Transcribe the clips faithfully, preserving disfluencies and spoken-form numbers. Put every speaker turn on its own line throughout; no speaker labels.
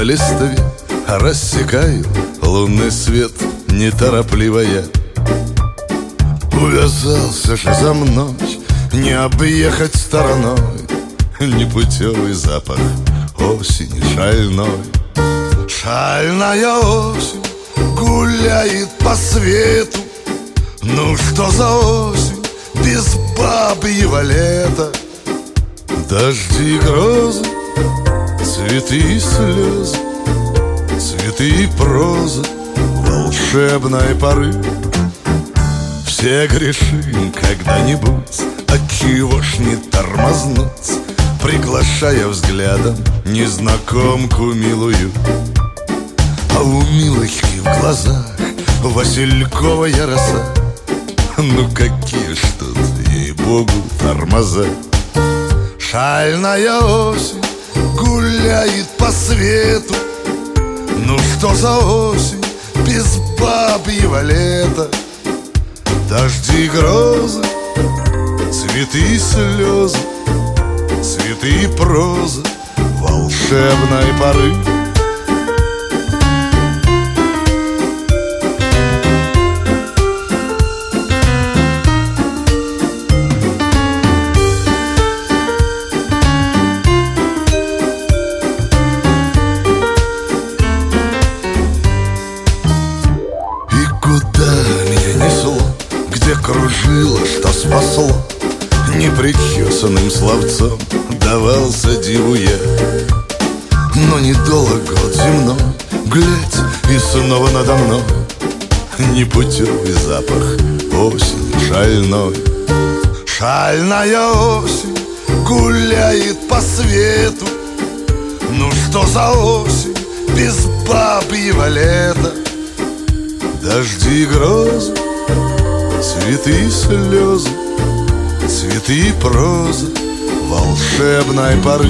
по листве рассекаю лунный свет неторопливо я. Увязался же за мной, не объехать стороной непутевый запах осени шальной. Шальная осень гуляет по свету. Ну что за осень без бабьего лета? Дожди и грозы, цветы и слезы, цветы и проза волшебной поры. Все грешим когда-нибудь, отчего ж не тормознуть, приглашая взглядом незнакомку милую. А у милочки в глазах васильковая роса. Ну какие ж тут, ей-богу, тормоза. Шальная осень гуляет по свету. Ну что за осень без бабьего лета? Дожди и грозы, цветы и слезы, цветы и проза волшебной поры. И куда меня несло, где кружило, что спасло, непричесанным словцом давался диву я. Но недолг год земной, глядь, и снова надо мной непутевый запах осени шальной. Шальная осень гуляет по свету. Ну что за осень без бабьего лета? Дожди и грозы, цветы и слезы, цветы и проза волшебной поры.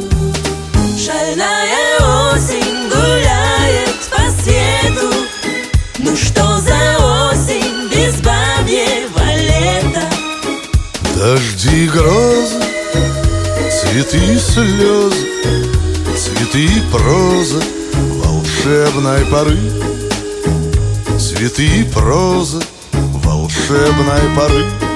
Шальная осень гуляет по свету. Ну что за осень без бабьего лета?
Дожди и грозы, цветы и слезы, цветы и проза волшебной поры. Цветы и проза волшебной поры.